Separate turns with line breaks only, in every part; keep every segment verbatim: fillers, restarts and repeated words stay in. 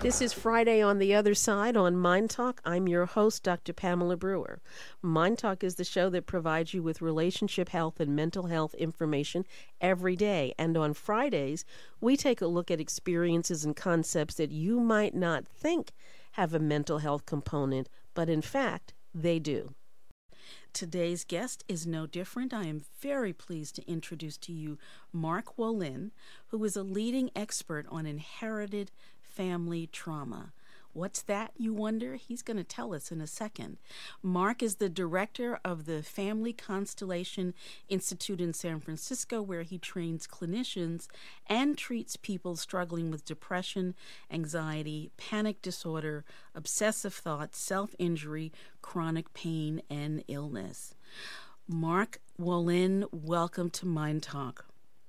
This is Friday on the Other Side on Mind Talk. I'm your host, Doctor Pamela Brewer. Mind Talk is the show that provides you with relationship health and mental health information every day. And on Fridays, we take a look at experiences and concepts that you might not think have a mental health component, but in fact, they do. Today's guest is no different. I am very pleased to introduce to you Mark Wolynn, who is a leading expert on inherited family trauma. What's that, you wonder? He's going to tell us in a second. Mark is the director of the Family Constellation Institute in San Francisco, where he trains clinicians and treats people struggling with depression, anxiety, panic disorder, obsessive thoughts, self-injury, chronic pain, and illness. Mark Wolynn, welcome to Mind Talk.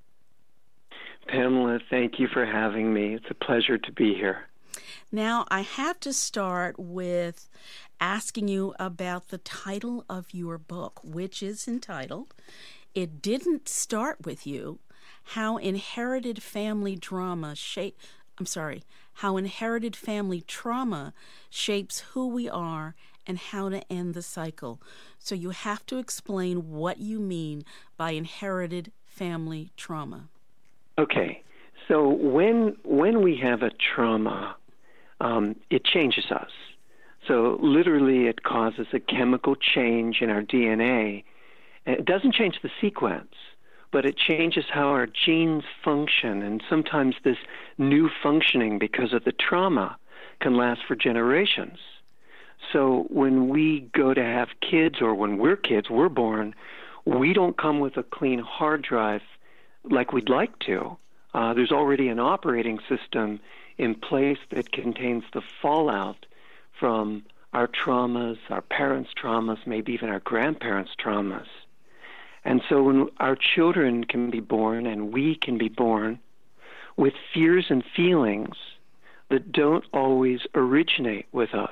Pamela, thank you for having me. It's a pleasure to be here.
Now, I have to start with asking you about the title of your book, which is entitled, It Didn't Start With You, How Inherited Family Drama Shape, I'm sorry, How Inherited Family Trauma Shapes Who We Are and How to End the Cycle. So you have to explain what you mean by inherited family trauma.
Okay, so when when we have a trauma, um, it changes us. So literally it causes a chemical change in our D N A. It doesn't change the sequence, but it changes how our genes function. And sometimes this new functioning because of the trauma can last for generations. So when we go to have kids, or when we're kids, we're born, we don't come with a clean hard drive like we'd like to. Uh, there's already an operating system in place that contains the fallout from our traumas, our parents' traumas, maybe even our grandparents' traumas. And so when our children can be born, and we can be born, with fears and feelings that don't always originate with us.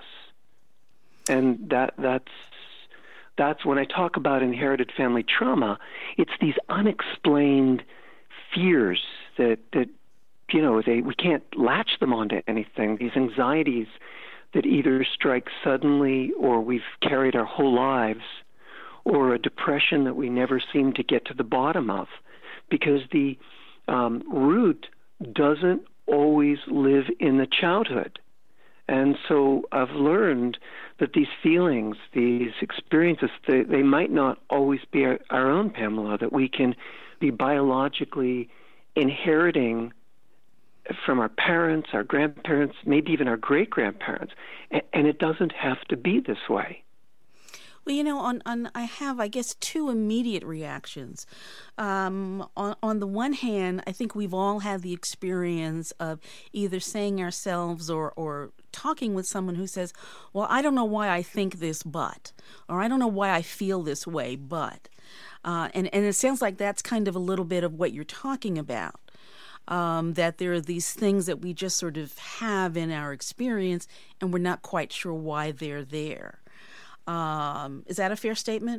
And that that's that's when I talk about inherited family trauma, it's these unexplained fears that, that you know, they we can't latch them onto anything, these anxieties that either strike suddenly or we've carried our whole lives, or a depression that we never seem to get to the bottom of, because the um, root doesn't always live in the childhood. And so I've learned that these feelings, these experiences, they, they might not always be our, our own, Pamela, that we can be biologically inheriting from our parents, our grandparents, maybe even our great-grandparents. And, and it doesn't have to be this way.
Well, you know, on, on I have, I guess, two immediate reactions. Um, on, on the one hand, I think we've all had the experience of either saying ourselves or, or talking with someone who says, well, I don't know why I think this, but, or I don't know why I feel this way, but. Uh, and, and it sounds like that's kind of a little bit of what you're talking about, um, that there are these things that we just sort of have in our experience, and we're not quite sure why they're there. Um, is that a fair statement?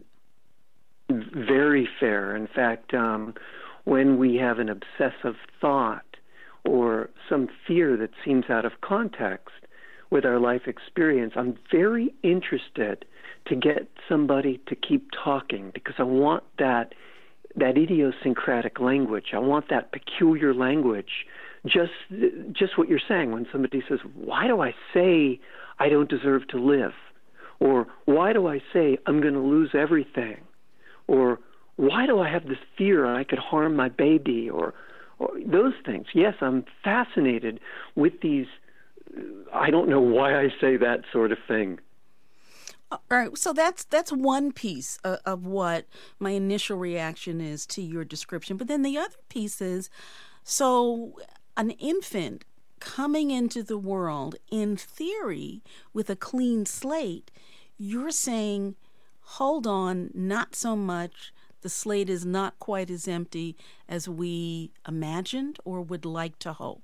Very fair. In fact, um, when we have an obsessive thought or some fear that seems out of context with our life experience, I'm very interested to get somebody to keep talking, because I want that that idiosyncratic language. I want that peculiar language. Just just what you're saying when somebody says, why do I say I don't deserve to live? Or why do I say I'm going to lose everything? Or why do I have this fear I could harm my baby? Or, or those things. Yes, I'm fascinated with these, I don't know why I say that sort of thing.
All right, so that's that's one piece of, of what my initial reaction is to your description. But then the other piece is, so an infant coming into the world, in theory, with a clean slate, you're saying, hold on, not so much. The slate is not quite as empty as we imagined or would like to hope.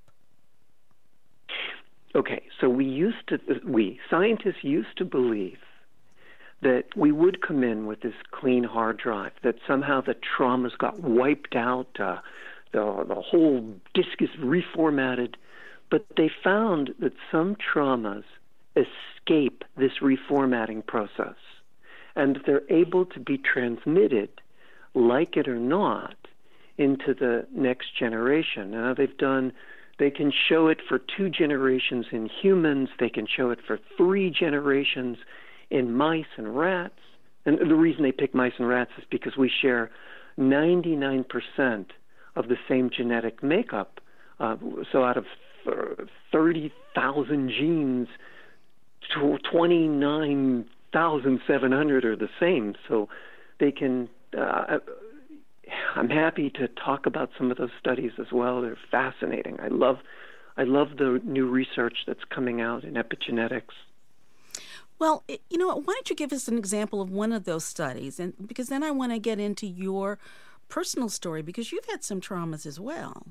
Okay, so we used to, we, scientists used to believe that we would come in with this clean hard drive, that somehow the traumas got wiped out, uh, the, the whole disk is reformatted. But they found that some traumas escape this reformatting process, and they're able to be transmitted, like it or not, into the next generation. Now they've done, they can show it for two generations in humans, they can show it for three generations in mice and rats. And the reason they pick mice and rats is because we share ninety-nine percent of the same genetic makeup. Uh, so out of thirty thousand genes, twenty-nine thousand seven hundred are the same. So they can, uh, I'm happy to talk about some of those studies as well. They're fascinating. I love, I love the new research that's coming out in epigenetics.
Well, you know, why don't you give us an example of one of those studies? And because then I want to get into your personal story, because you've had some traumas as well.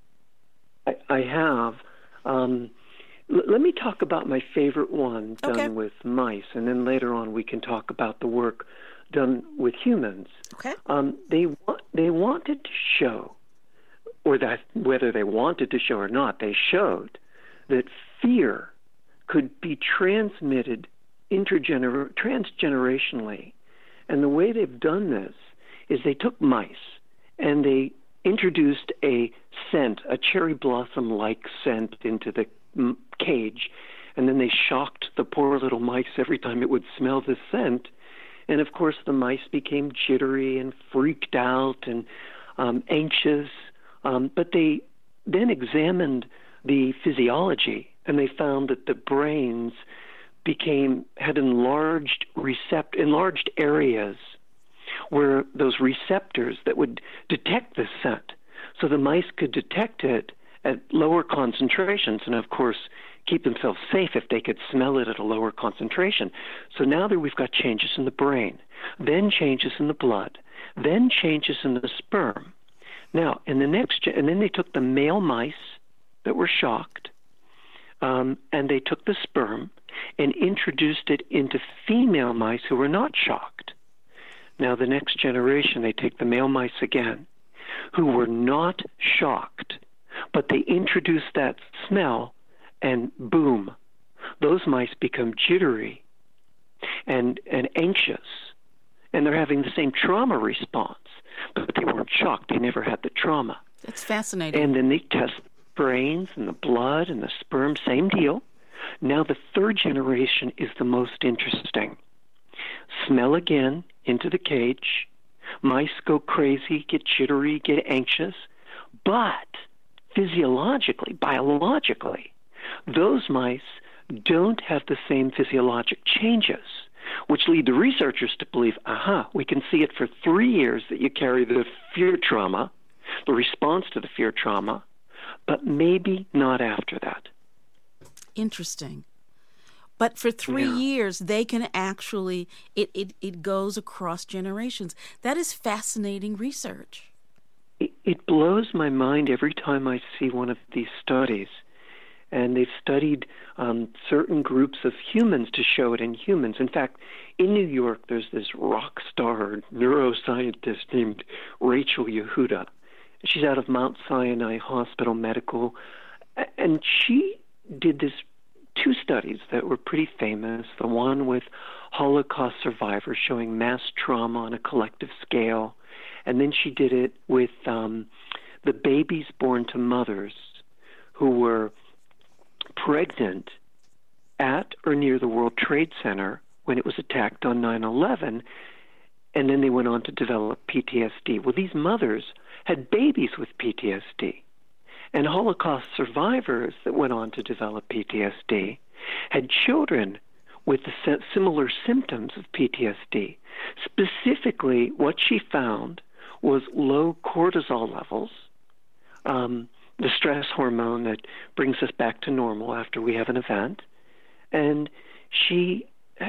I, I have. Um, l- let me talk about my favorite one done
Okay.
with mice, and then later on we can talk about the work done with humans.
Okay.
Um, they wa- they wanted to show, or that whether they wanted to show or not, they showed that fear could be transmitted intergener- transgenerationally. And the way they've done this is they took mice and they introduced a scent, a cherry blossom-like scent into the mm, cage, and then they shocked the poor little mice every time it would smell the scent. And of course the mice became jittery and freaked out and um, anxious, um, but they then examined the physiology, and they found that the brains became had enlarged recept enlarged areas where those receptors that would detect the scent, so the mice could detect it at lower concentrations, and of course keep themselves safe if they could smell it at a lower concentration. So now that we've got changes in the brain, then changes in the blood, then changes in the sperm. Now, in the next, and then they took the male mice that were shocked, um, and they took the sperm and introduced it into female mice who were not shocked. Now, the next generation, they take the male mice again, who were not shocked, but they introduced that smell, and boom, those mice become jittery and, and anxious, and they're having the same trauma response, but they weren't shocked. They never had the trauma.
That's fascinating.
And then they test the brains and the blood and the sperm, same deal. Now the third generation is the most interesting. Smell again into the cage. Mice go crazy, get jittery, get anxious. But physiologically, biologically, those mice don't have the same physiologic changes, which lead the researchers to believe, aha, we can see it for three years that you carry the fear trauma, the response to the fear trauma, but maybe not after that.
Interesting. But for three
Yeah.
years, they can actually, it, it, it goes across generations. That is fascinating research.
It, it blows my mind every time I see one of these studies. And they've studied um, certain groups of humans to show it in humans. In fact, in New York, there's this rock star neuroscientist named Rachel Yehuda. She's out of Mount Sinai Hospital Medical. And she did this two studies that were pretty famous. The one with Holocaust survivors showing mass trauma on a collective scale. And then she did it with um, the babies born to mothers who were pregnant at or near the World Trade Center when it was attacked on nine eleven, and then they went on to develop P T S D. Well, these mothers had babies with P T S D, and Holocaust survivors that went on to develop P T S D had children with the similar symptoms of P T S D. Specifically, what she found was low cortisol levels, um, the stress hormone that brings us back to normal after we have an event. And she,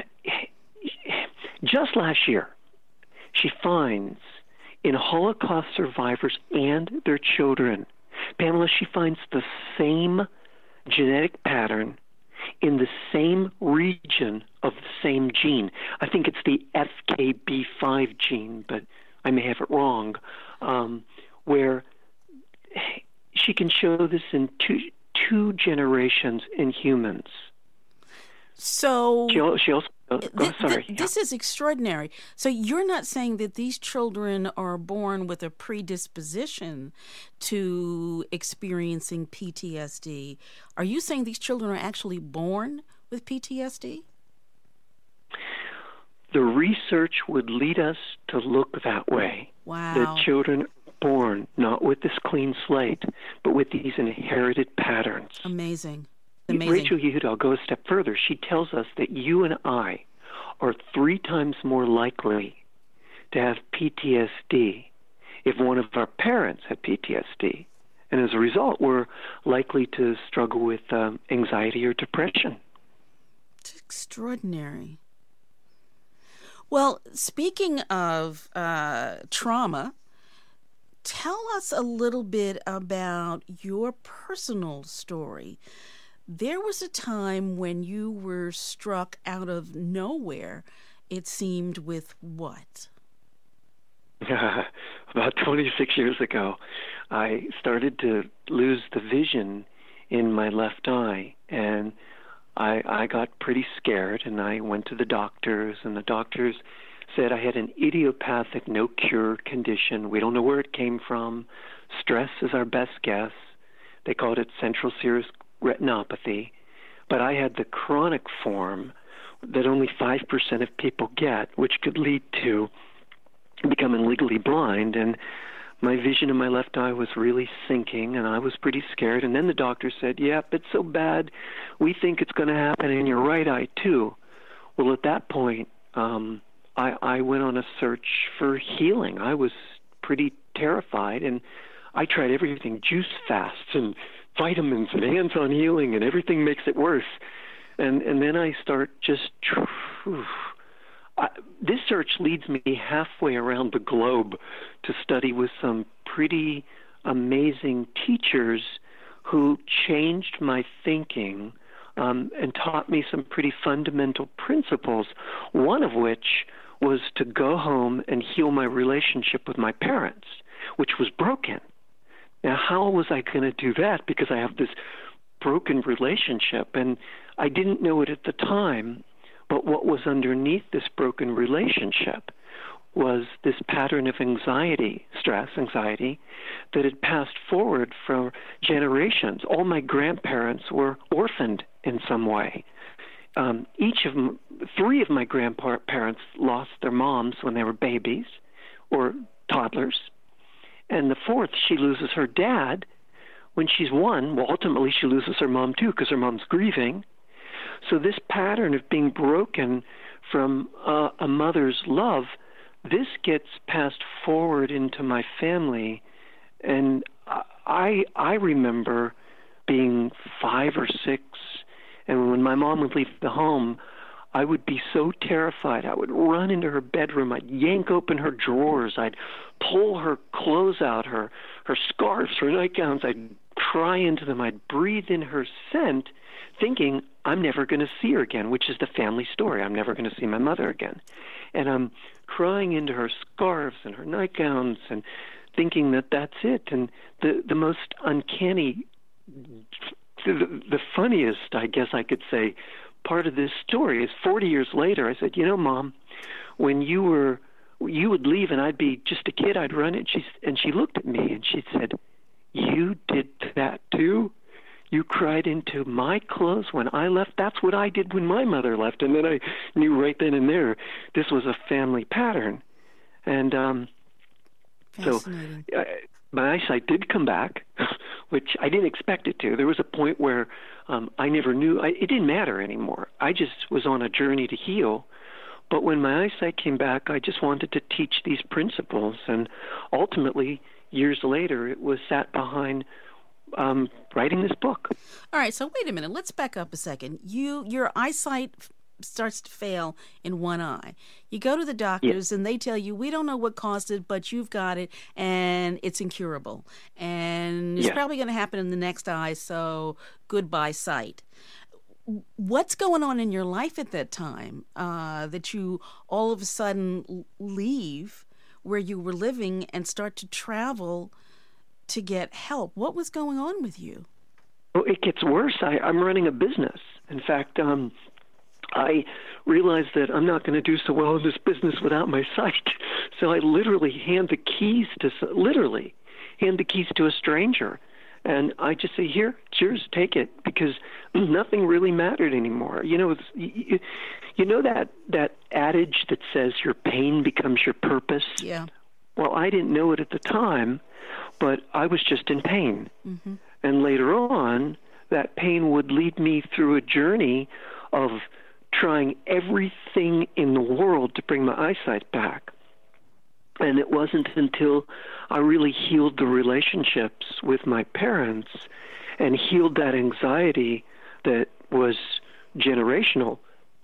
just last year, she finds in Holocaust survivors and their children, Pamela, she finds the same genetic pattern in the same region of the same gene. I think it's the F K B five gene, but I may have it wrong, um, where she can show this in two two generations in humans.
So
she, she also, oh,
th-
oh, sorry.
th- this yeah. is extraordinary. So you're not saying that these children are born with a predisposition to experiencing P T S D. Are you saying these children are actually born with P T S D?
The research would lead us to look that way.
Wow.
That children are born not with this clean slate, but with these inherited patterns.
Amazing. Amazing.
Rachel Yehuda, I'll go a step further. She tells us that you and I are three times more likely to have P T S D if one of our parents had P T S D. And as a result, we're likely to struggle with um, anxiety or depression.
It's extraordinary. Well, speaking of uh, trauma, tell us a little bit about your personal story. There was a time when you were struck out of nowhere, it seemed, with what?
About twenty-six years ago, I started to lose the vision in my left eye, and I, I got pretty scared, and I went to the doctors, and the doctors said I had an idiopathic, no-cure condition. We don't know where it came from. Stress is our best guess. They called it central serous retinopathy. But I had the chronic form that only five percent of people get, which could lead to becoming legally blind, and my vision in my left eye was really sinking, and I was pretty scared. And then the doctor said, yep, it's so bad, we think it's going to happen in your right eye, too. Well, at that point, um, I, I went on a search for healing. I was pretty terrified, and I tried everything, juice fasts and vitamins and hands-on healing, and everything makes it worse. And, and then I start just... Whew, I, this search leads me halfway around the globe to study with some pretty amazing teachers who changed my thinking um, and taught me some pretty fundamental principles, one of which was to go home and heal my relationship with my parents, which was broken. Now, how was I going to do that? Because I have this broken relationship, and I didn't know it at the time. But what was underneath this broken relationship was this pattern of anxiety, stress, anxiety, that had passed forward for generations. All my grandparents were orphaned in some way. Um, each of them, three of my grandparents lost their moms when they were babies or toddlers. And the fourth, she loses her dad when she's one. Well, ultimately, she loses her mom, too, because her mom's grieving. So this pattern of being broken from uh, a mother's love, this gets passed forward into my family. And I I remember being five or six, and when my mom would leave the home, I would be so terrified. I would run into her bedroom. I'd yank open her drawers. I'd pull her clothes out, her, her scarves, her nightgowns. I'd cry into them. I'd breathe in her scent, thinking I'm never going to see her again, which is the family story. I'm never going to see my mother again. And I'm crying into her scarves and her nightgowns and thinking that that's it. And the, the most uncanny, the, the funniest, I guess I could say, part of this story is forty years later, I said, you know, Mom, when you were, you would leave and I'd be just a kid, I'd run it. She, and she looked at me and she said, you did that too? You cried into my clothes when I left? That's what I did when my mother left. And then I knew right then and there this was a family pattern. And um, so uh, my eyesight did come back, which I didn't expect it to. There was a point where um, I never knew. I, it didn't matter anymore. I just was on a journey to heal. But when my eyesight came back, I just wanted to teach these principles. And ultimately, years later, it was sat behind Um, writing this book.
All right, so wait a minute. Let's back up a second. You, your eyesight f- starts to fail in one eye. You go to the doctors, yeah. and they tell you, we don't know what caused it, but you've got it, and it's incurable. And it's yeah. probably going to happen in the next eye, so goodbye sight. What's going on in your life at that time uh, that you all of a sudden leave where you were living and start to travel to get help? What was going on with you?
it gets worse. I, I'm running a business. In fact, um, I realized that I'm not going to do so well in this business without my sight. So I literally hand the keys to literally hand the keys to a stranger, and I just say, "Here, cheers, take it," because nothing really mattered anymore. You know, it's, you, you know that that adage that says your pain becomes your purpose.
Yeah.
Well, I didn't know it at the time, but I was just in pain,
mm-hmm.
and later on, that pain would lead me through a journey of trying everything in the world to bring my eyesight back. And it wasn't until I really healed the relationships with my parents and healed that anxiety that was generational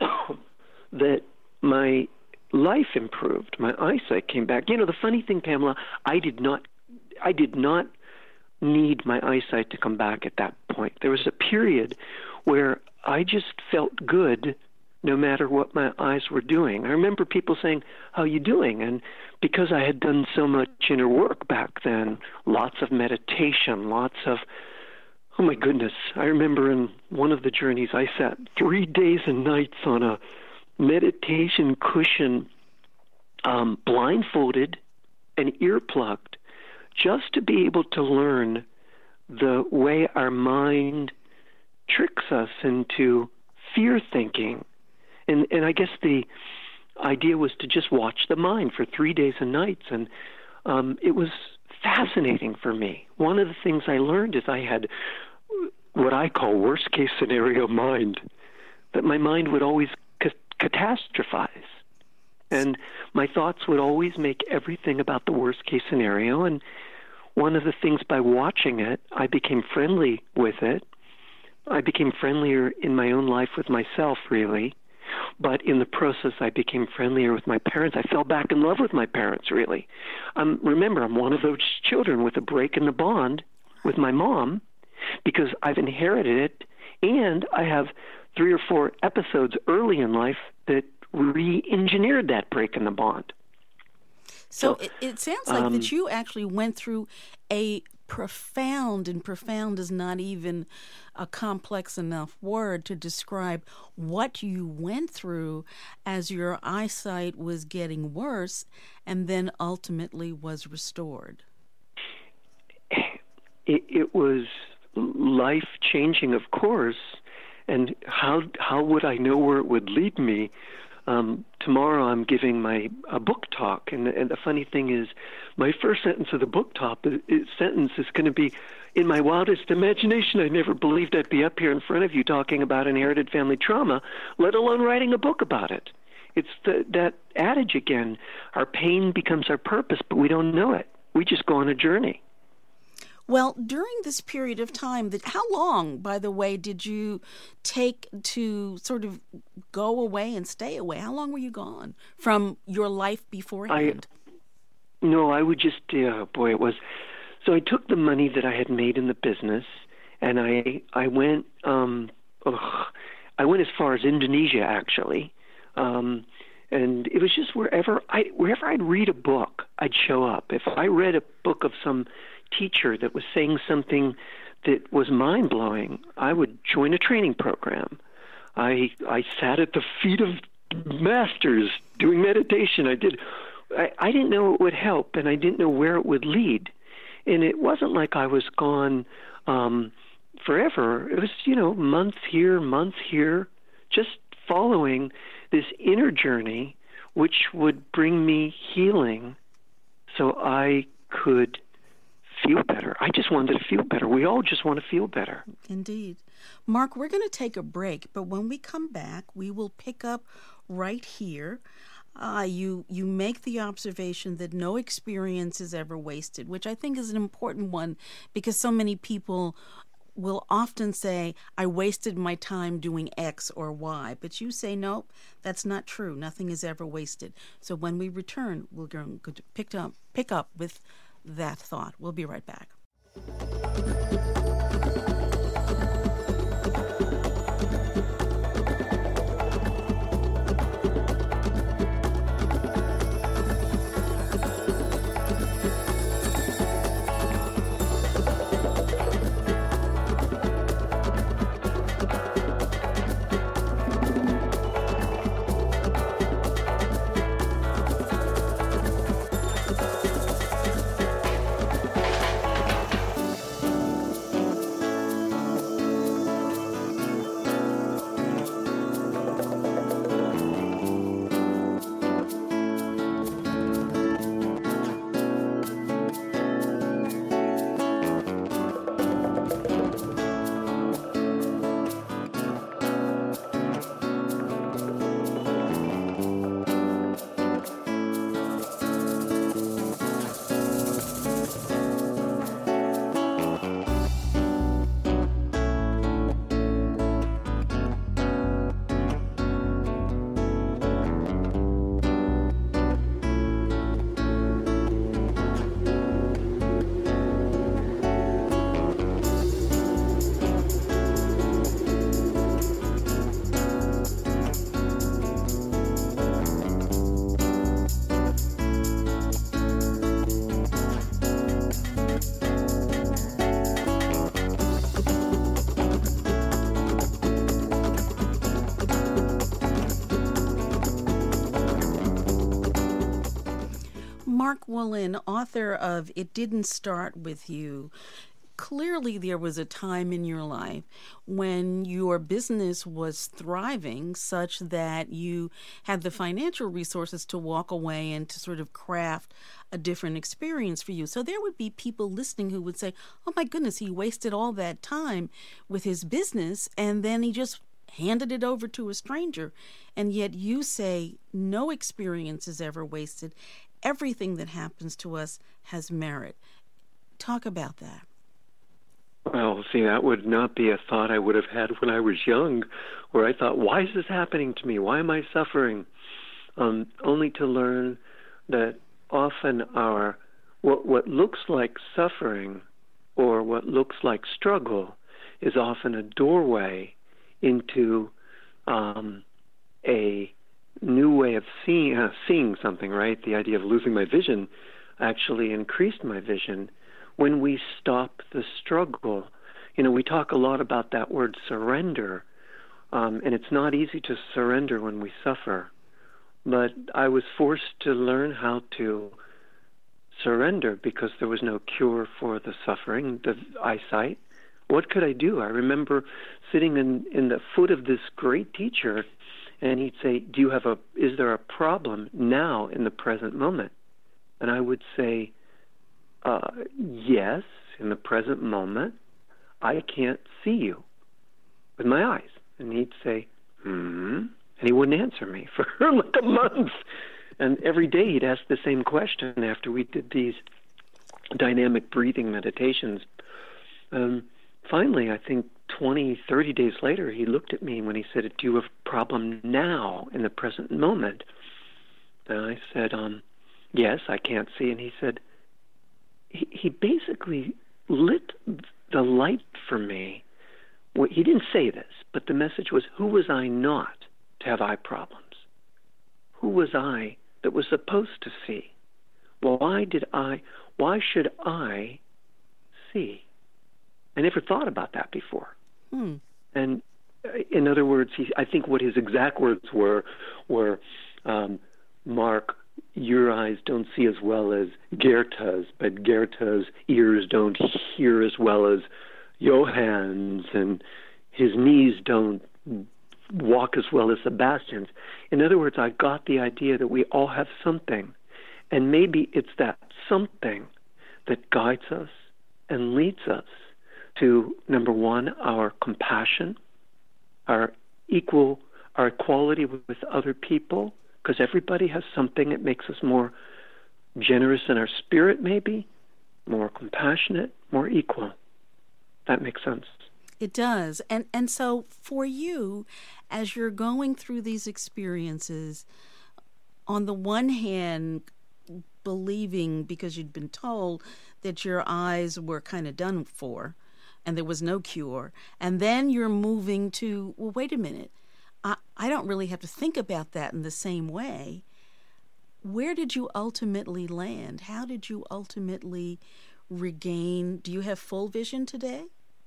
that my life improved. My eyesight came back. You know, the funny thing, Pamela, I did not, I did not need my eyesight to come back at that point. There was a period where I just felt good no matter what my eyes were doing. I remember people saying, "How are you doing?" And because I had done so much inner work back then, lots of meditation, lots of, oh my goodness, I remember in one of the journeys I sat three days and nights on a meditation cushion, um, blindfolded and earplugged, just to be able to learn the way our mind tricks us into fear thinking. And and I guess the idea was to just watch the mind for three days and nights. And um, it was fascinating for me. One of the things I learned is I had what I call worst case scenario mind, that my mind would always ca- catastrophize. And my thoughts would always make everything about the worst case scenario. And one of the things, by watching it, I became friendly with it. I became friendlier in my own life with myself, really. But in the process, I became friendlier with my parents. I fell back in love with my parents, really. Um, remember, I'm one of those children with a break in the bond with my mom because I've inherited it, and I have three or four episodes early in life that re-engineered that break in the bond.
So,
So
it, it sounds like
um,
that you actually went through a profound, and profound is not even a complex enough word to describe what you went through as your eyesight was getting worse and then ultimately was restored.
It, it was life-changing, of course, and how how would I know where it would lead me? Um, tomorrow I'm giving my a book talk, and, and the funny thing is, my first sentence of the book talk is, is, sentence is going to be, "In my wildest imagination, I never believed I'd be up here in front of you talking about inherited family trauma, let alone writing a book about it." It's the, that adage again, our pain becomes our purpose, but we don't know it. We just go on a journey.
Well, during this period of time, that how long, by the way, did you take to sort of go away and stay away? How long were you gone from your life beforehand?
I, no, I would just, uh, boy, it was, so I took the money that I had made in the business, and I I went, um, ugh, I went as far as Indonesia, actually, um, and it was just wherever I wherever I'd read a book, I'd show up. If I read a book of some teacher that was saying something that was mind-blowing, I would join a training program. I I sat at the feet of masters doing meditation. I did. I, I didn't know it would help, and I didn't know where it would lead. And it wasn't like I was gone um, forever. It was, you know, months here, months here, just following this inner journey, which would bring me healing so I could feel better. I just wanted to feel better. We all just want to feel better.
Indeed. Mark, we're going to take a break, but when we come back, we will pick up right here. Uh, you you make the observation that no experience is ever wasted, which I think is an important one because so many people will often say, I wasted my time doing X or Y. But you say, nope, that's not true. Nothing is ever wasted. So when we return, we're going to pick up, pick up with that thought. We'll be right back. Mark Wolynn, author of It Didn't Start With You. Clearly, there was a time in your life when your business was thriving such that you had the financial resources to walk away and to sort of craft a different experience for you. So there would be people listening who would say, oh my goodness, he wasted all that time with his business and then he just handed it over to a stranger. And yet you say no experience is ever wasted. Everything that happens to us has merit. Talk about that.
Well, see, that would not be a thought I would have had when I was young, where I thought, why is this happening to me? Why am I suffering? Um, only to learn that often our what, what looks like suffering or what looks like struggle is often a doorway into um, a new way of seeing, uh, seeing something, right? The idea of losing my vision actually increased my vision. When we stop the struggle, you know, we talk a lot about that word surrender, um, and it's not easy to surrender when we suffer. But I was forced to learn how to surrender because there was no cure for the suffering, the eyesight. What could I do? I remember sitting in, in the foot of this great teacher, and he'd say, "Do you have a? Is there a problem now in the present moment?" And I would say, Uh, yes, in the present moment, I can't see you with my eyes. And he'd say, hmm, and he wouldn't answer me for like a month. And every day he'd ask the same question after we did these dynamic breathing meditations. Um, finally, I think twenty, thirty days later, he looked at me when he said, do you have a problem now in the present moment? And I said, um, yes, I can't see. And he said, He, he basically lit the light for me. Well, he didn't say this, but the message was, who was I not to have eye problems? Who was I that was supposed to see? Well, why did I, why should I see? I never thought about that before. Hmm. And in other words, he, I think what his exact words were, were, um, Mark, your eyes don't see as well as Goethe's, but Goethe's ears don't hear as well as Johann's, and his knees don't walk as well as Sebastian's. In other words, I got the idea that we all have something, and maybe it's that something that guides us and leads us to, number one, our compassion, our equal, our equality with other people, because everybody has something that makes us more generous in our spirit, maybe, more compassionate, more equal. That makes sense.
It does. And and so for you, as you're going through these experiences, on the one hand, believing because you'd been told that your eyes were kind of done for and there was no cure, and then you're moving to, well, wait a minute, I, I don't really have to think about that in the same way. Where did you ultimately land? How did you ultimately regain? Do you have full vision today?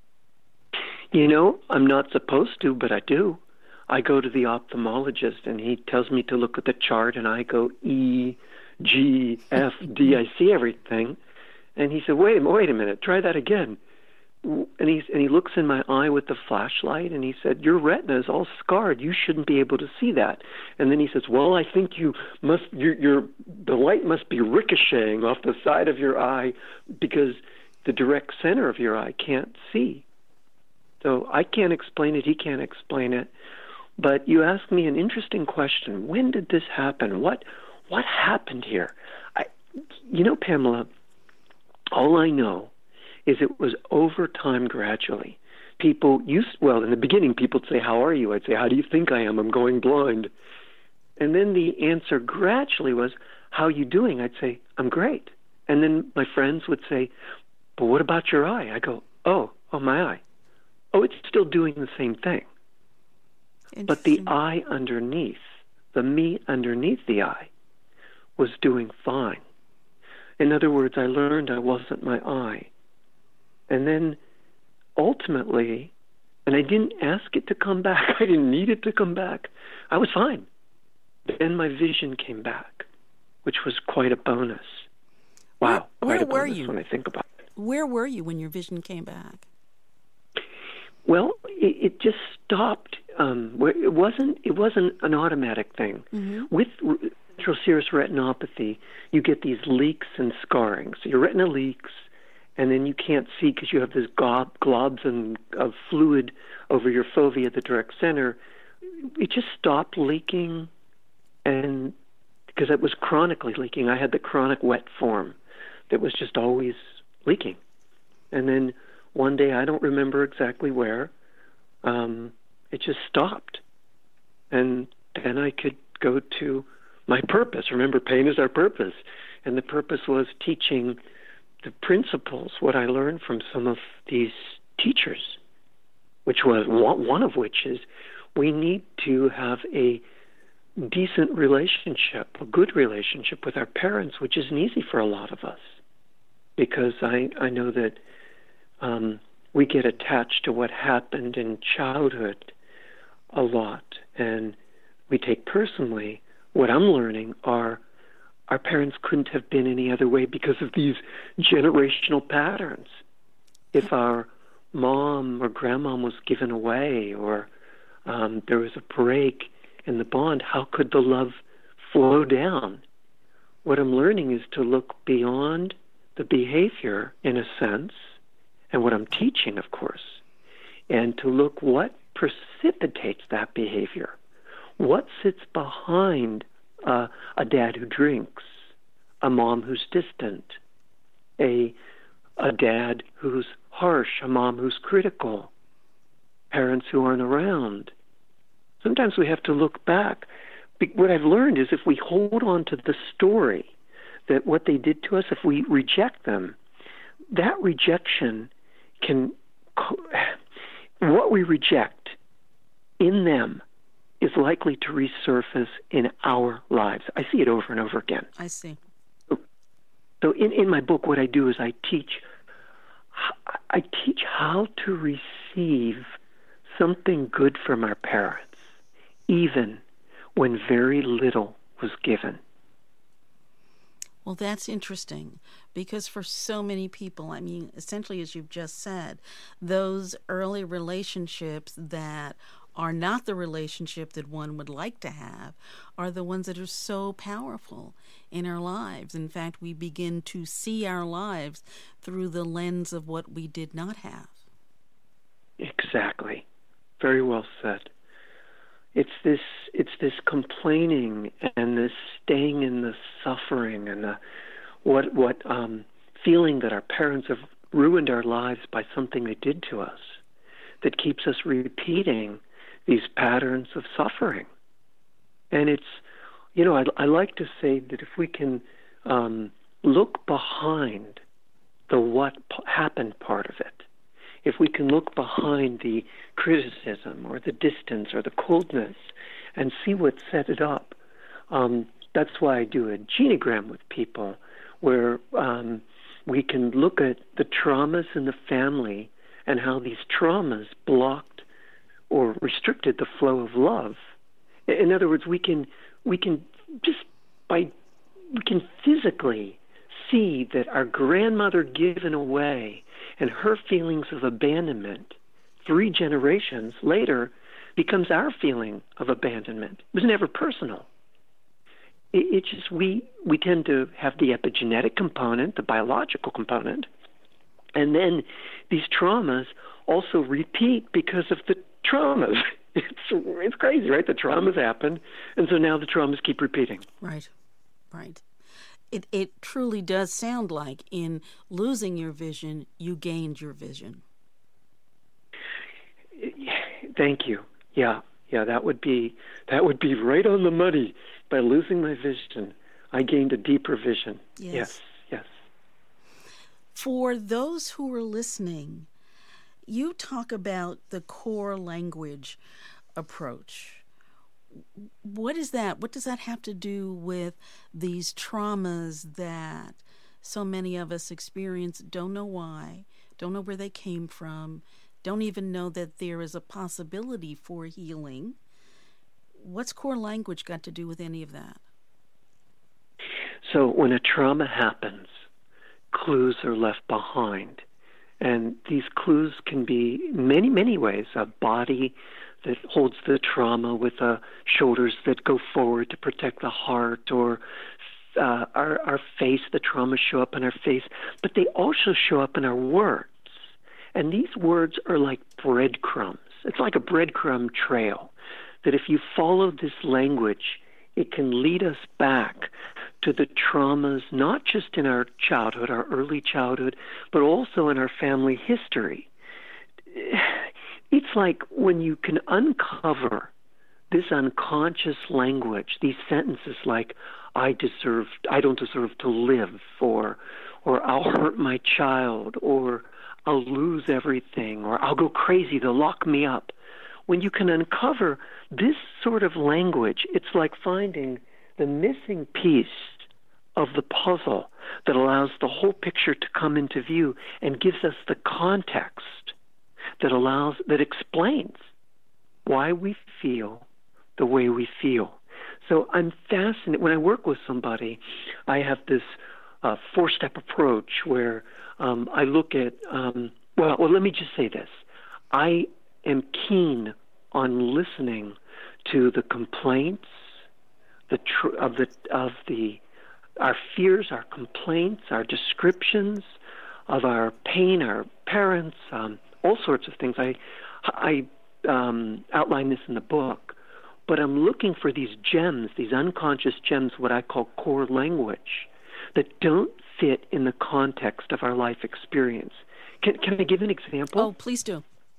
You know, I'm not supposed to, but I do. I go to the ophthalmologist and he tells me to look at the chart and I go E, G, F, D. I see everything. And he said, wait a minute, wait a minute, try that again. And he, and he looks in my eye with the flashlight and he said, your retina is all scarred. You shouldn't be able to see that. And then he says, well, I think you must, your, your, the light must be ricocheting off the side of your eye because the direct center of your eye can't see. So I can't explain it. He can't explain it. But you asked me an interesting question. When did this happen? What, what happened here? I, you know, Pamela, all I know is it was over time gradually. People used, well, in the beginning, people would say, how are you? I'd say, how do you think I am? I'm going blind. And then the answer gradually was, how are you doing? I'd say, I'm great. And then my friends would say, but what about your eye? I go, oh, oh, my eye. Oh, it's still doing the same thing. But the eye underneath, the me underneath the eye, was doing fine. In other words, I learned I wasn't my eye. And then ultimately, and I didn't ask it to come back, I didn't need it to come back, I was fine. Then my vision came back, which was quite a bonus. wow,
where,
quite
where
a
were
bonus
you?
when I think about it.
Where were you when your vision came back?
Well, it, it just stopped. Um, it wasn't. It wasn't an automatic thing. Mm-hmm. With ventral serous retinopathy, you get these leaks and scarring. So your retina leaks, and then you can't see because you have this glob, globs and, of fluid over your fovea, the direct center. It just stopped leaking, and because it was chronically leaking, I had the chronic wet form that was just always leaking. And then one day, I don't remember exactly where, um, it just stopped. And then I could go to my purpose. Remember, pain is our purpose. And the purpose was teaching the principles, what I learned from some of these teachers, which was one of which is we need to have a decent relationship, a good relationship with our parents, which isn't easy for a lot of us. Because I, I know that um, we get attached to what happened in childhood a lot. And we take personally what I'm learning are our parents couldn't have been any other way because of these generational patterns. If our mom or grandmom was given away or um, there was a break in the bond, how could the love flow down? What I'm learning is to look beyond the behavior, in a sense, and what I'm teaching, of course, and to look what precipitates that behavior. What sits behind uh, a dad who drinks, a mom who's distant, a a dad who's harsh, a mom who's critical, parents who aren't around. Sometimes we have to look back. What I've learned is if we hold on to the story, that what they did to us, if we reject them, that rejection can, what we reject in them is likely to resurface in our lives. I see it over and over again.
I see.
So in, in my book, what I do is I teach, I teach how to receive something good from our parents, even when very little was given.
Well, that's interesting because for so many people, I mean, essentially, as you've just said, those early relationships that are not the relationship that one would like to have are the ones that are so powerful in our lives. In fact, we begin to see our lives through the lens of what we did not have.
Exactly. Very well said. It's this it's this complaining and this staying in the suffering and the what what um, feeling that our parents have ruined our lives by something they did to us that keeps us repeating these patterns of suffering. And it's, you know, I, I like to say that if we can um, look behind the what p- happened part of it, if we can look behind the criticism or the distance or the coldness and see what set it up, um, that's why I do a genogram with people where um, we can look at the traumas in the family and how these traumas blocked or restricted the flow of love. In other words, we can we can just by we can physically see that our grandmother given away and her feelings of abandonment three generations later becomes our feeling of abandonment. It was never personal. It, it's just we we tend to have the epigenetic component, the biological component, and then these traumas also repeat because of the traumas. It's it's crazy, right? The traumas happen, and so now the traumas keep repeating.
Right, right. It it truly does sound like in losing your vision, you gained your vision.
Thank you. Yeah, yeah. That would be that would be right on the money. By losing my vision, I gained a deeper vision.
Yes,
yes. yes.
For those who are listening, you talk about the core language approach. What is that? What does that have to do with these traumas that so many of us experience, don't know why, don't know where they came from, don't even know that there is a possibility for healing? What's core language got to do with any of that?
So when a trauma happens, clues are left behind. And these clues can be many, many ways. A body that holds the trauma with uh, shoulders that go forward to protect the heart, or uh, our, our face, the trauma show up in our face, but they also show up in our words. And these words are like breadcrumbs. It's like a breadcrumb trail, that if you follow this language, it can lead us back to the traumas, not just in our childhood, our early childhood, but also in our family history. It's like when you can uncover this unconscious language, these sentences like, I deserve, I don't deserve to live, or, or I'll hurt my child, or I'll lose everything, or I'll go crazy, they'll lock me up. When you can uncover this sort of language, it's like finding the missing piece of the puzzle that allows the whole picture to come into view and gives us the context that allows, that explains why we feel the way we feel. So I'm fascinated. When I work with somebody, I have this uh, four-step approach where um, I look at, um, well, well, let me just say this. I am keen on listening to the complaints, the tr- of the of the our fears, our complaints, our descriptions of our pain, our parents, um, all sorts of things. I I um, outline this in the book, but I'm looking for these gems, these unconscious gems, what I call core language, that don't fit in the context of our life experience. Can, can I give an example?
Oh, please do.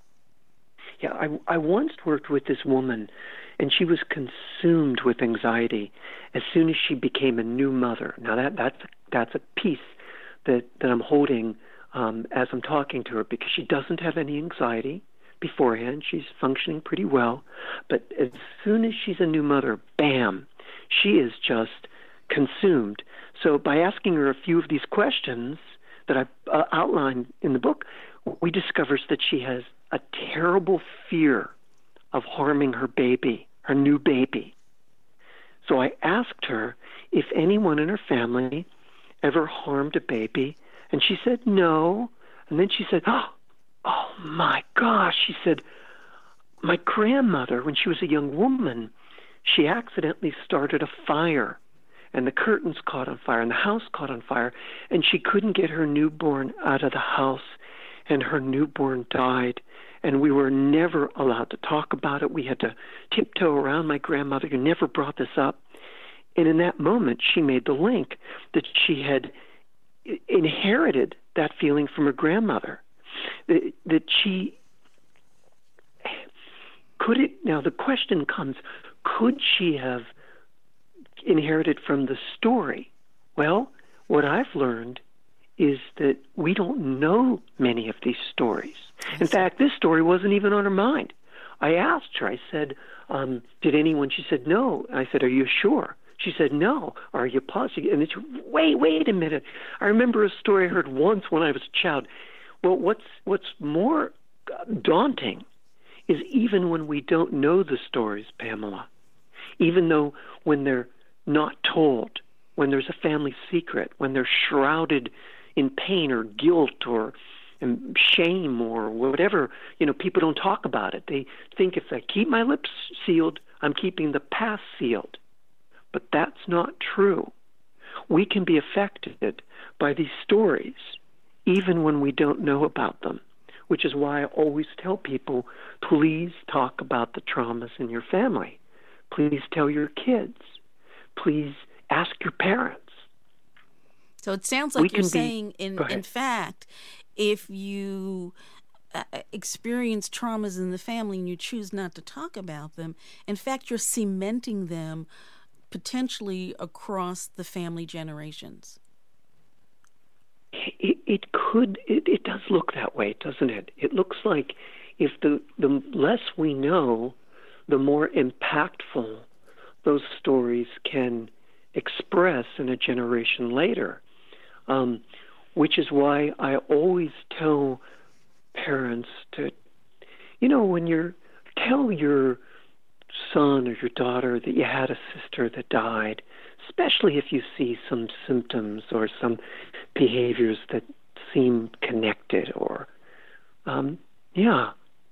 Yeah, I, I once worked with this woman, and she was consumed with anxiety as soon as she became a new mother. Now, that that's that's a piece that, that I'm holding um, as I'm talking to her, because she doesn't have any anxiety beforehand. She's functioning pretty well. But as soon as she's a new mother, bam, she is just consumed. So by asking her a few of these questions that I uh, outlined in the book, we discovered that she has a terrible fear of harming her baby, her new baby. So I asked her if anyone in her family ever harmed a baby, and she said no. And then she said, oh, oh my gosh, she said, my grandmother, when she was a young woman, she accidentally started a fire, and the curtains caught on fire, and the house caught on fire, and she couldn't get her newborn out of the house, and her newborn died. And we were never allowed to talk about it. We had to tiptoe around my grandmother, who never brought this up. And in that moment, she made the link that she had inherited that feeling from her grandmother. That, that she could it, now the question comes, could she have inherited from the story? Well, what I've learned is that we don't know many of these stories. In fact, this story wasn't even on her mind. I asked her, I said, um, did anyone? She said, no. I said, are you sure? She said, no. Are you positive? And it's, wait, wait a minute. I remember a story I heard once when I was a child. Well, what's, what's more daunting is even when we don't know the stories, Pamela, even though when they're not told, when there's a family secret, when they're shrouded in pain or guilt or shame or whatever, you know, people don't talk about it. They think if I keep my lips sealed, I'm keeping the past sealed. But that's not true. We can be affected by these stories even when we don't know about them, which is why I always tell people, please talk about the traumas in your family. Please tell your kids. Please ask your parents.
So it sounds like you're saying, be, in in fact, if you uh, experience traumas in the family and you choose not to talk about them, in fact, you're cementing them potentially across the family generations.
It, it could, it, it does look that way, doesn't it? It looks like if the, the less we know, the more impactful those stories can express in a generation later. Um, which is why I always tell parents to, you know, when you're, tell your son or your daughter that you had a sister that died especially if you see some symptoms or some behaviors that seem connected or, um, yeah.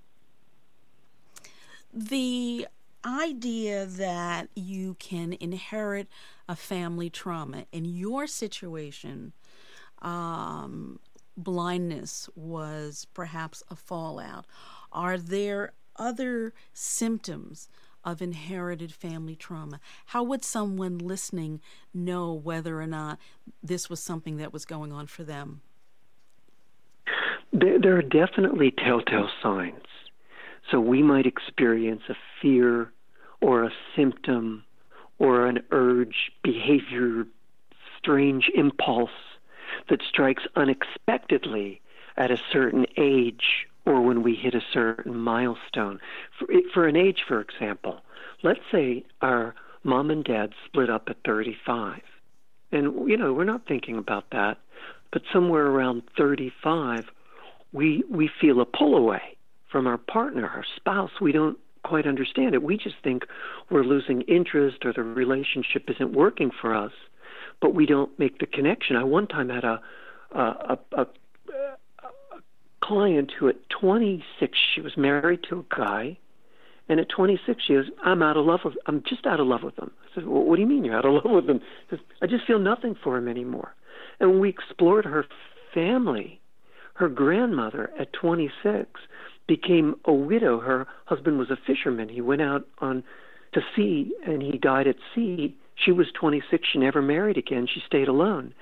The idea that you can inherit a family trauma, in your situation, um, blindness was perhaps a fallout. Are there other symptoms of inherited family trauma? How would someone listening know whether or not this was something that was going on for them?
There, there are definitely telltale signs. So we might experience a fear or a symptom or an urge, behavior, strange impulse that strikes unexpectedly at a certain age or when we hit a certain milestone. For, for an age, for example, let's say our mom and dad split up at thirty-five. And, you know, we're not thinking about that, but somewhere around thirty-five, we we feel a pull away from our partner, our spouse. We don't quite understand it. We just think we're losing interest or the relationship isn't working for us, but we don't make the connection. I one time had a a, a, a, a client who at twenty-six, she was married to a guy, and at twenty-six she goes, I'm out of love with, I'm just out of love with him. I said, well, what do you mean you're out of love with him? She says, I just feel nothing for him anymore. And when we explored her family, her grandmother at twenty-six became a widow. Her husband was a fisherman. He went out on to sea and he died at sea. She was twenty-six. She never married again. She stayed alone.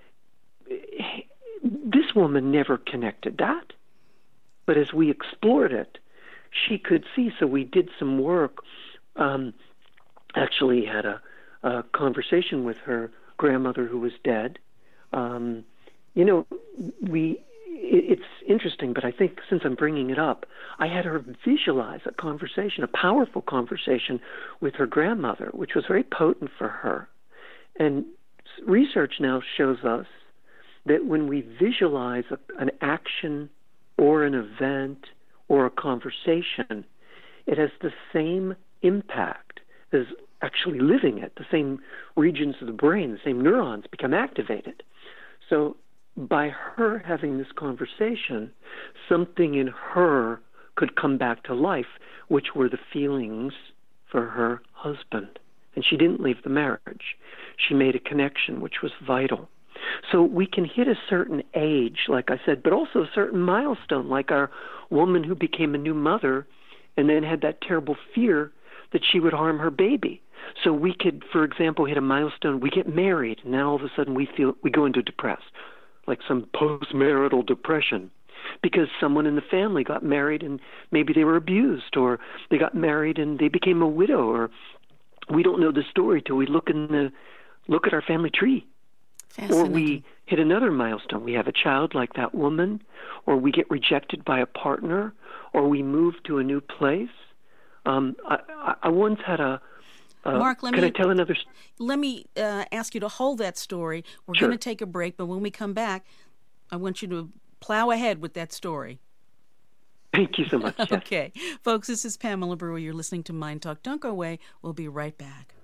This woman never connected that. But as we explored it, she could see. So we did some work, um, actually had a, a conversation with her grandmother who was dead. Um, you know, we... It's interesting, but I think since I'm bringing it up, I had her visualize a conversation, a powerful conversation with her grandmother, which was very potent for her. And research now shows us that when we visualize a, an action or an event or a conversation, it has the same impact as actually living it. The same regions of the brain, the same neurons become activated. So by her having this conversation, something in her could come back to life, which were the feelings for her husband. And she didn't leave the marriage. She made a connection, which was vital. So we can hit a certain age, like I said, but also a certain milestone, like our woman who became a new mother and then had that terrible fear that she would harm her baby. So we could, for example, hit a milestone. We get married, and now all of a sudden we feel we go into depressed, like some post-marital depression, because someone in the family got married and maybe they were abused, or they got married and they became a widow, or we don't know the story till we look in the look at our family tree. Or we hit another milestone. We have a child like that woman, or we get rejected by a partner, or we move to a new place. Um, I, I, I once had a Uh,
Mark, let
can
me,
I tell another? St-
let me uh, ask you to hold that story. We're
Sure.
going to take a break, but when we come back, I want you to plow ahead with that story.
Thank you so much. Yes.
Okay. Folks, this is Pamela Brewer. You're listening to Mind Talk. Don't go away. We'll be right back.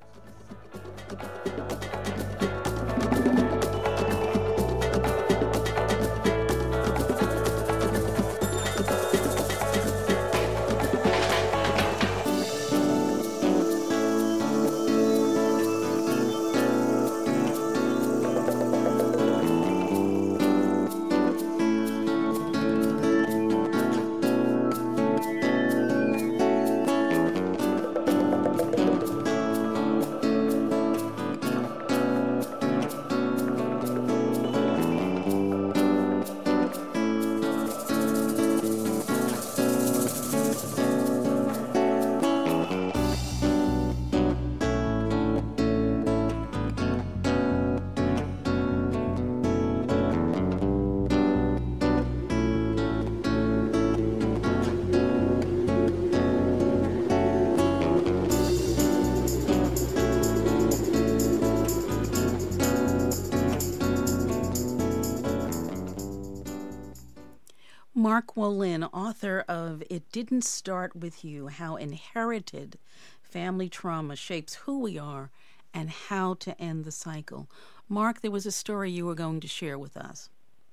Mark Wolynn, author of It Didn't Start With You, How Inherited Family Trauma Shapes Who We Are and how to end the cycle. Mark, there was a story you were going to share with us.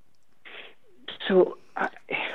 So I,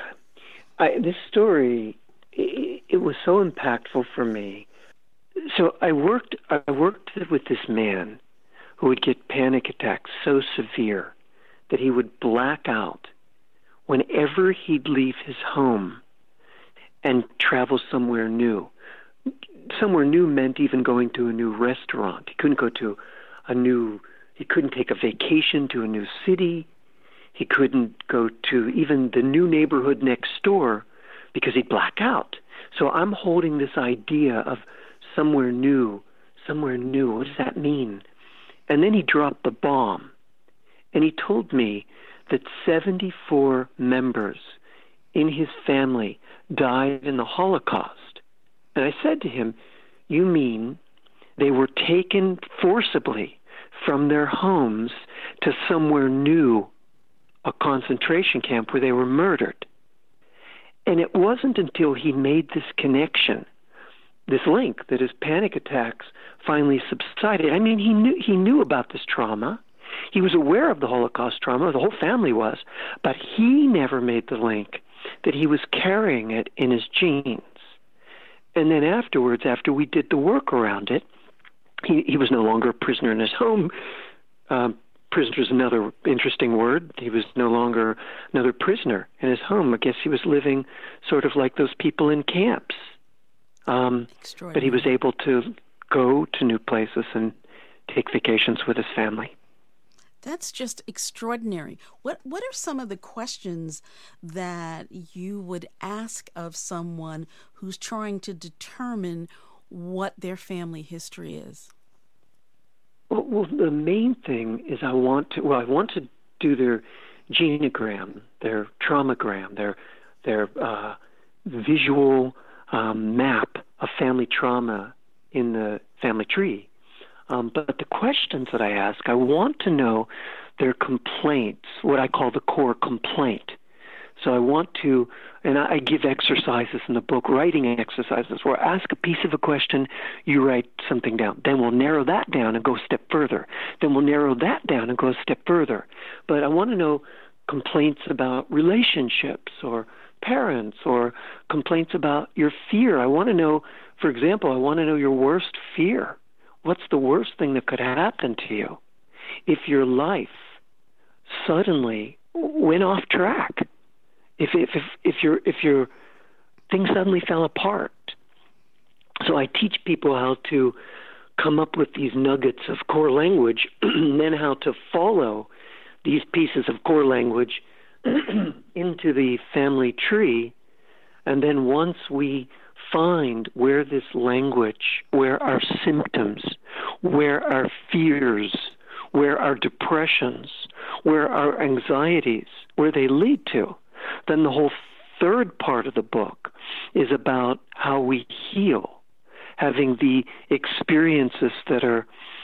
I, this story, it, it was so impactful for me. So I worked, I worked with this man who would get panic attacks so severe that he would black out whenever he'd leave his home and travel somewhere new. Somewhere new meant even going to a new restaurant. He couldn't go to a new, he couldn't take a vacation to a new city. He couldn't go to even the new neighborhood next door because he'd black out. So I'm holding this idea of somewhere new, somewhere new. What does that mean? And then he dropped the bomb. And he told me that seventy-four members in his family died in the Holocaust. And I said to him, you mean they were taken forcibly from their homes to somewhere new, a concentration camp where they were murdered? And it wasn't until he made this connection, this link, that his panic attacks finally subsided. I mean, he knew he knew about this trauma. He was aware of the Holocaust trauma, the whole family was, but he never made the link that he was carrying it in his genes. And then afterwards, after we did the work around it, he, he was no longer a prisoner in his home. Um, prisoner is another interesting word. He was no longer another prisoner in his home. I guess he was living sort of like those people in camps. Um, but he was able to go to new places and take vacations with his family.
That's just extraordinary. What what are some of the questions that you would ask of someone who's trying to determine what their family history is?
Well, well the main thing is I want to, well, I want to do their genogram, their traumagram, their, their uh, visual um, map of family trauma in the family tree. Um, but the questions that I ask, I want to know their complaints, what I call the core complaint. So I want to, and I, I give exercises in the book, writing exercises, where I ask a piece of a question, you write something down. Then we'll narrow that down and go a step further. Then we'll narrow that down and go a step further. But I want to know complaints about relationships or parents, or complaints about your fear. I want to know, for example, I want to know your worst fear. What's the worst thing that could happen to you if your life suddenly went off track? If if if, if your if your things suddenly fell apart? So I teach people how to come up with these nuggets of core language, and then how to follow these pieces of core language into the family tree. And then once we find where this language, where our symptoms, where our fears, where our depressions, where our anxieties, where they lead to, then the whole third part of the book is about how we heal, having the experiences that are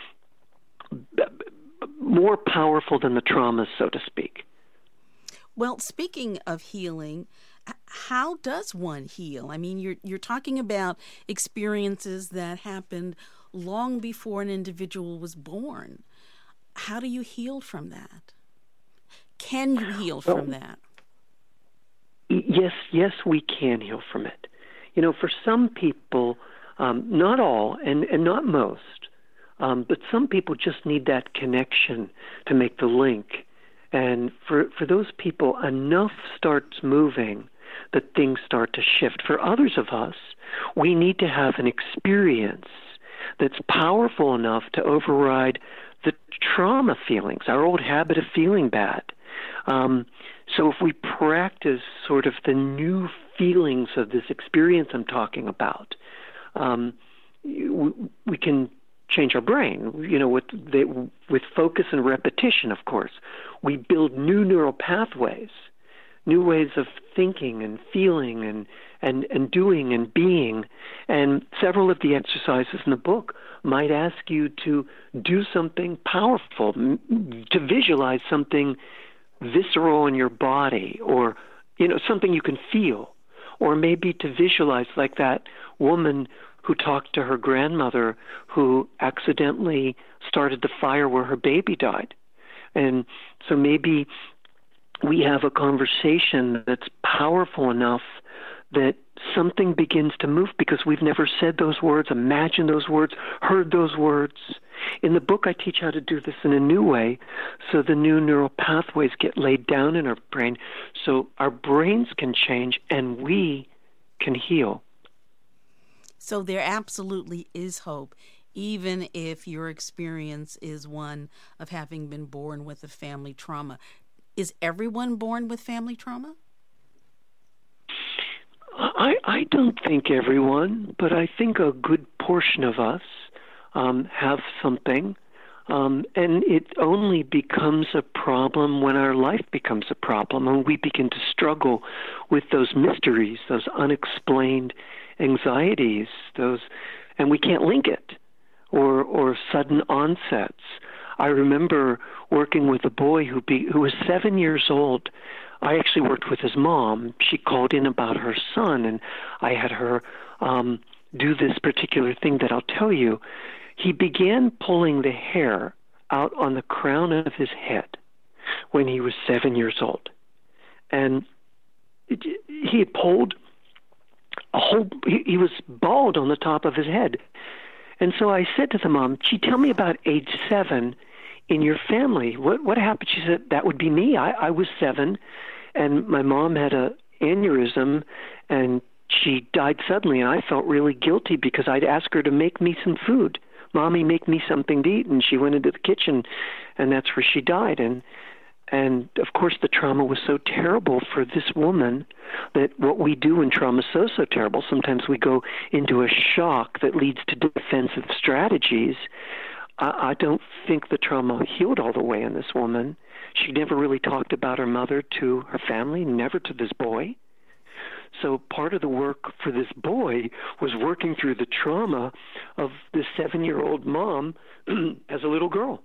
more powerful than the traumas, so to speak.
Well, speaking of healing, how does one heal? I mean, you're you're talking about experiences that happened long before an individual was born. How do you heal from that? Can you heal well, from that?
Yes, yes, we can heal from it. You know, for some people, um, not all, and, and not most, um, but some people just need that connection to make the link. And for, for those people, enough starts moving that things start to shift. For others of us, we need to have an experience that's powerful enough to override the trauma feelings, our old habit of feeling bad. Um, so if we practice sort of the new feelings of this experience I'm talking about, um, we, we can change our brain. You know, with the, with focus and repetition, of course, we build new neural pathways, new ways of thinking and feeling and, and, and doing and being. And several of the exercises in the book might ask you to do something powerful, to visualize something visceral in your body, or, you know, something you can feel, or maybe to visualize like that woman who talked to her grandmother who accidentally started the fire where her baby died. And so maybe we have a conversation that's powerful enough that something begins to move because we've never said those words, imagined those words, heard those words. In the book, I teach how to do this in a new way so the new neural pathways get laid down in our brain so our brains can change and we can heal.
So there absolutely is hope, even if your experience is one of having been born with a family trauma. Is everyone born with family trauma?
I, I don't think everyone, but I think a good portion of us um, have something. Um, and it only becomes a problem when our life becomes a problem, when we begin to struggle with those mysteries, those unexplained anxieties, those, and we can't link it, or or sudden onsets. I remember working with a boy who be, who was seven years old. I actually worked with his mom. She called in about her son, and I had her um, do this particular thing that I'll tell you. He began pulling the hair out on the crown of his head when he was seven years old. And it, he had pulled a whole, he, he was bald on the top of his head. And so I said to the mom, gee, tell me about age seven in your family. What what happened? She said, that would be me. I, I was seven, and my mom had a aneurysm, and she died suddenly, and I felt really guilty because I'd asked her to make me some food. Mommy, make me something to eat. And she went into the kitchen, and that's where she died. And and of course, the trauma was so terrible for this woman that what we do in trauma is so, so terrible. Sometimes we go into a shock that leads to defensive strategies. I, I don't think the trauma healed all the way in this woman. She never really talked about her mother to her family, never to this boy. So part of the work for this boy was working through the trauma of this seven-year-old mom as a little girl.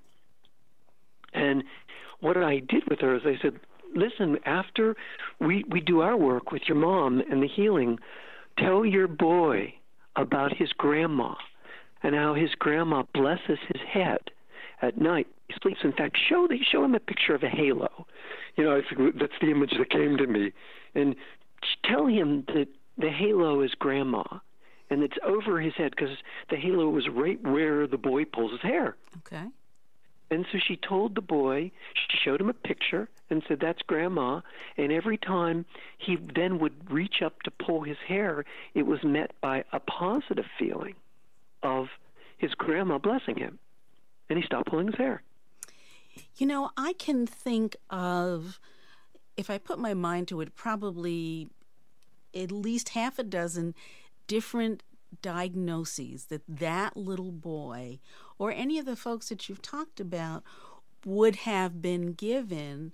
And what I did with her is I said, listen, after we, we do our work with your mom and the healing, tell your boy about his grandma and how his grandma blesses his head at night. He sleeps. In fact, show, show him a picture of a halo. You know, I think that's the image that came to me. And tell him that the halo is grandma, and it's over his head because the halo was right where the boy pulls his hair.
Okay.
And so she told the boy, she showed him a picture and said, that's grandma. And every time he then would reach up to pull his hair, it was met by a positive feeling of his grandma blessing him. And he stopped pulling his hair.
You know, I can think of, if I put my mind to it, probably at least half a dozen different diagnoses that that little boy or any of the folks that you've talked about would have been given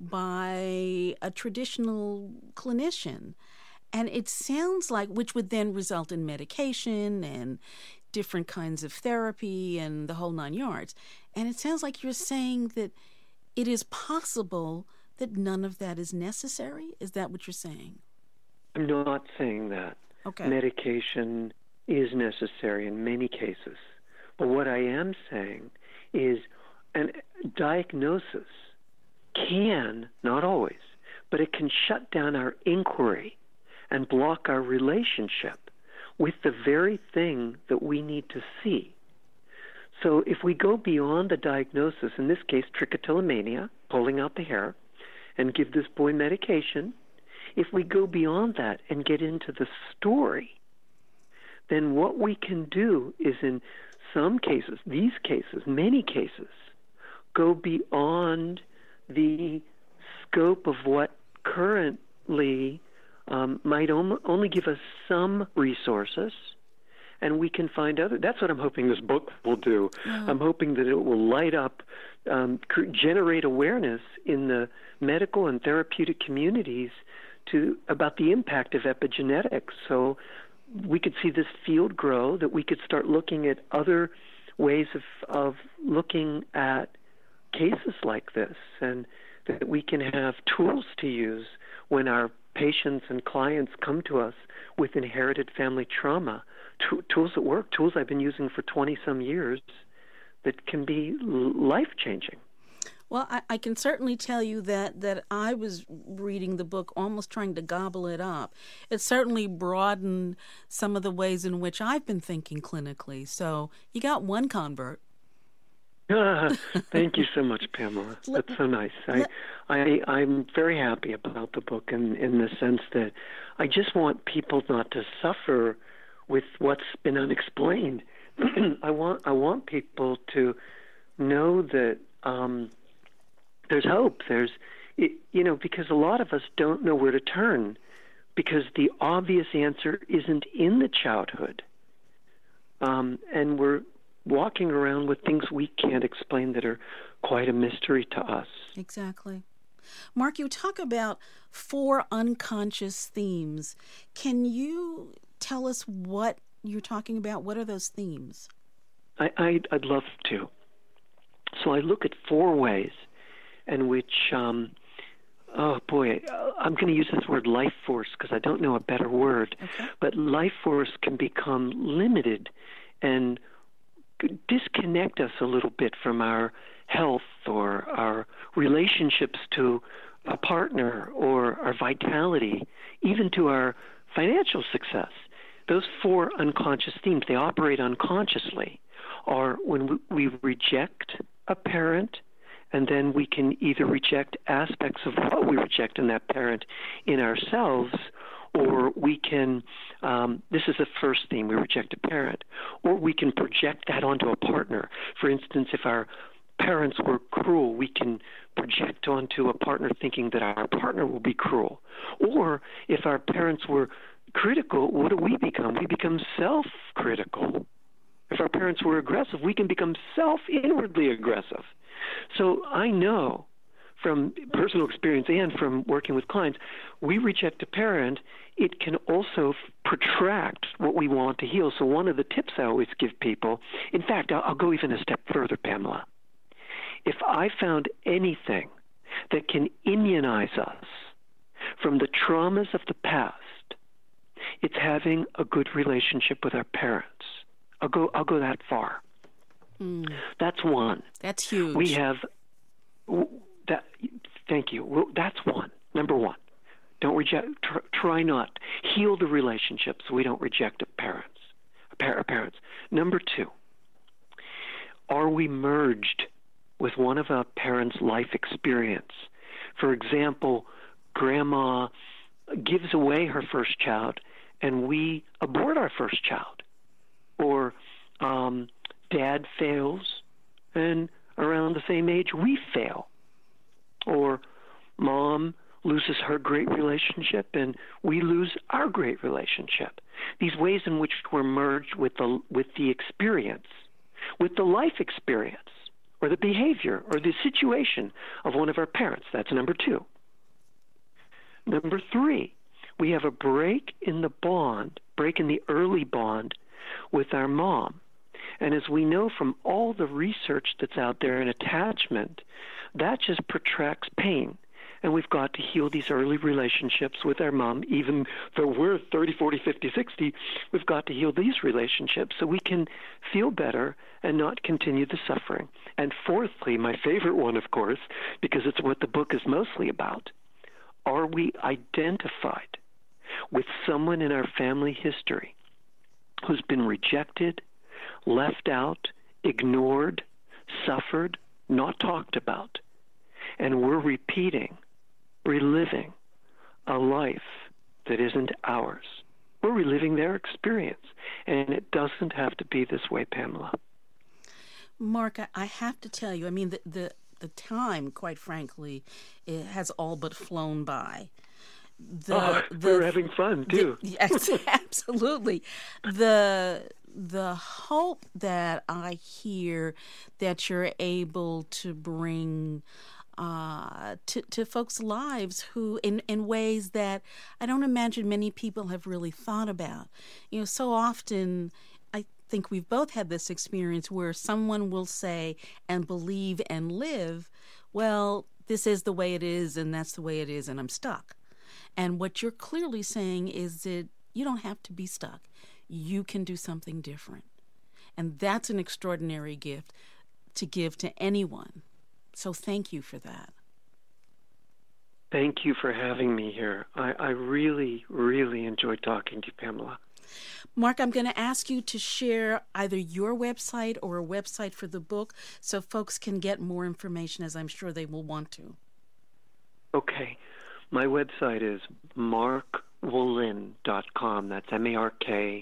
by a traditional clinician. And it sounds like, which would then result in medication and different kinds of therapy and the whole nine yards. And it sounds like you're saying that it is possible that none of that is necessary? Is that what you're saying?
I'm not saying that.
Okay.
Medication is necessary in many cases. But what I am saying is a diagnosis can, not always, but it can shut down our inquiry and block our relationship with the very thing that we need to see. So if we go beyond the diagnosis, in this case trichotillomania, pulling out the hair, and give this boy medication, if we go beyond that and get into the story, then what we can do is in some cases, these cases, many cases, go beyond the scope of what currently um, might om- only give us some resources, and we can find other. That's what I'm hoping this book will do. Yeah. I'm hoping that it will light up, um, cr- generate awareness in the medical and therapeutic communities to about the impact of epigenetics. So we could see this field grow, that we could start looking at other ways of, of looking at cases like this, and that we can have tools to use when our patients and clients come to us with inherited family trauma, t- tools that work, tools I've been using for twenty-some years that can be life-changing.
Well, I, I can certainly tell you that, that I was reading the book almost trying to gobble it up. It certainly broadened some of the ways in which I've been thinking clinically. So you got one convert.
Ah, thank you so much, Pamela. That's so nice. I, I, I'm very happy about the book in, in the sense that I just want people not to suffer with what's been unexplained. I want I want people to know that um, there's hope. There's, you know, because a lot of us don't know where to turn because the obvious answer isn't in the childhood, um, and we're walking around with things we can't explain that are quite a mystery to us.
Exactly. Mark, you talk about four unconscious themes. Can you tell us what you're talking about? What are those themes?
I, I'd, I'd love to. So I look at four ways in which, um, oh boy, I'm going to use this word life force because I don't know a better word,
okay.
But life force can become limited and disconnect us a little bit from our health or our relationships to a partner or our vitality, even to our financial success. Those four unconscious themes, they operate unconsciously, are when we reject a parent, and then we can either reject aspects of what we reject in that parent in ourselves, or we can, um, this is the first theme, we reject a parent, or we can project that onto a partner. For instance, if our parents were cruel, we can project onto a partner thinking that our partner will be cruel. Or if our parents were critical, what do we become? We become self-critical. If our parents were aggressive, we can become self-inwardly aggressive. So I know from personal experience and from working with clients, we reject a parent, it can also protract what we want to heal. So one of the tips I always give people, in fact, I'll, I'll go even a step further, Pamela. If I found anything that can immunize us from the traumas of the past, it's having a good relationship with our parents. I'll go, I'll go that far.
Mm.
That's one.
That's huge.
We have... That, thank you. Well, that's one. Number one. Don't reject. Tr- try not heal the relationship so we don't reject our parents. Our parents. Number two. Are we merged with one of our parents' life experience? For example, grandma gives away her first child, and we abort our first child, or um, dad fails, and around the same age we fail. Or mom loses her great relationship and we lose our great relationship. These ways in which we're merged with the with the experience, with the life experience, or the behavior, or the situation of one of our parents. That's number two. Number three, we have a break in the bond, break in the early bond with our mom. And as we know from all the research that's out there in attachment, that just protracts pain. And we've got to heal these early relationships with our mom. Even though we're thirty, forty, fifty, sixty, we've got to heal these relationships so we can feel better and not continue the suffering. And fourthly, my favorite one, of course, because it's what the book is mostly about, are we identified with someone in our family history who's been rejected, left out, ignored, suffered, not talked about, and we're repeating, reliving a life that isn't ours. We're reliving their experience, and it doesn't have to be this way, Pamela.
Mark, I have to tell you, I mean, the the, the time, quite frankly, it has all but flown by. The,
oh,
the,
we're having fun, too.
The, yes, absolutely. The the hope that I hear that you're able to bring uh, to, to folks' lives who, in, in ways that I don't imagine many people have really thought about. You know, so often I think we've both had this experience where someone will say and believe and live, well, this is the way it is and that's the way it is and I'm stuck. And what you're clearly saying is that you don't have to be stuck. You can do something different. And that's an extraordinary gift to give to anyone. So thank you for that.
Thank you for having me here. I, I really, really enjoyed talking to you, Pamela.
Mark, I'm going to ask you to share either your website or a website for the book so folks can get more information, as I'm sure they will want to.
Okay. My website is mark wolynn dot com. That's M A R K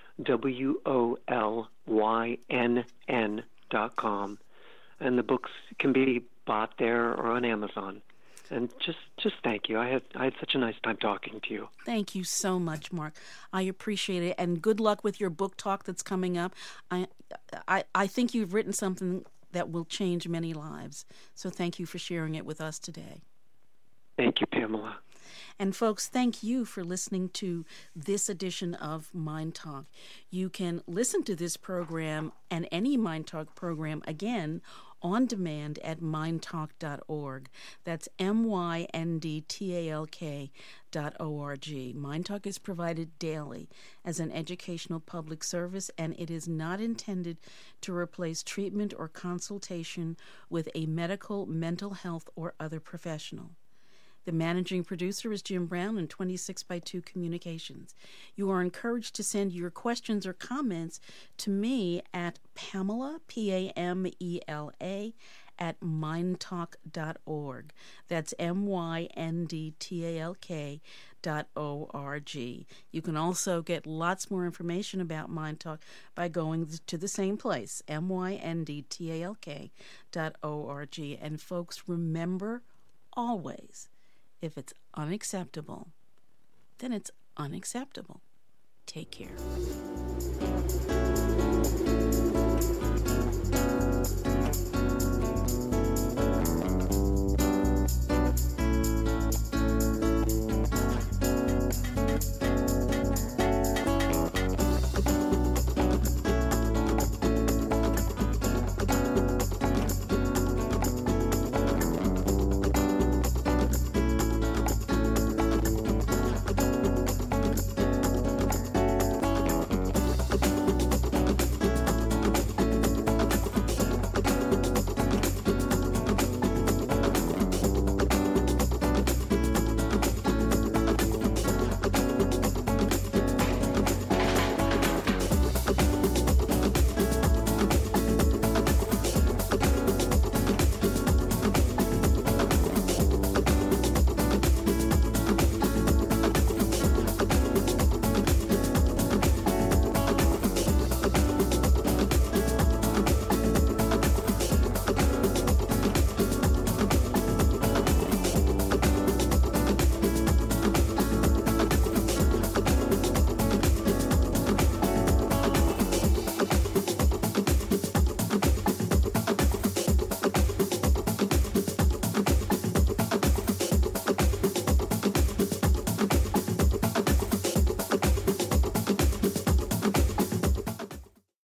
W O L Y N N dot com. And the books can be bought there or on Amazon. And just, just thank you. I had I had such a nice time talking to you.
Thank you so much, Mark. I appreciate it, and good luck with your book talk that's coming up. I, I, I think you've written something that will change many lives. So thank you for sharing it with us today.
Thank you, Pamela.
And folks, thank you for listening to this edition of Mind Talk. You can listen to this program and any Mind Talk program again on demand at mind talk dot org. That's M Y N D T A L K dot O R G. Mind Talk is provided daily as an educational public service, and it is not intended to replace treatment or consultation with a medical, mental health, or other professional. The managing producer is Jim Brown in twenty-six by two Communications. You are encouraged to send your questions or comments to me at Pamela, P A M E L A, at mind talk dot org. That's M Y N D T A L K dot O R G. You can also get lots more information about Mind Talk by going to the same place, M Y N D T A L K dot O R G. And folks, remember always, if it's unacceptable, then it's unacceptable. Take care.